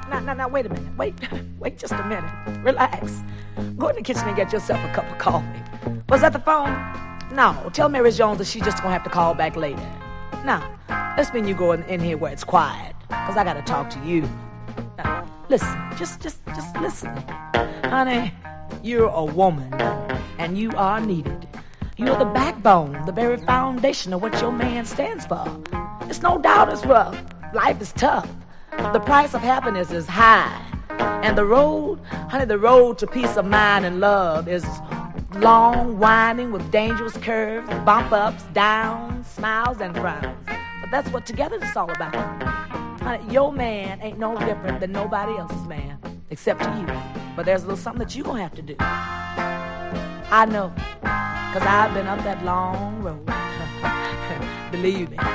Now, wait a minute. Wait just a minute. Relax. Go in the kitchen and get yourself a cup of coffee. Was that the phone? No, tell Mary Jones that she's just gonna have to call back later. Now, let's mean you go in here where it's quiet, because I gotta talk to you. Now, listen, just listen. Honey, you're a woman, and you are needed. You're the backbone, the very foundation of what your man stands for. It's no doubt it's rough. Life is tough. The price of happiness is high. And the road to peace of mind and love is long, winding with dangerous curves, bump ups, downs, smiles, and frowns. But that's what togetherness is all about. Honey, your man ain't no different than nobody else's man, except to you. But there's a little something that you're gonna have to do. I know, because I've been up that long road. Believe me.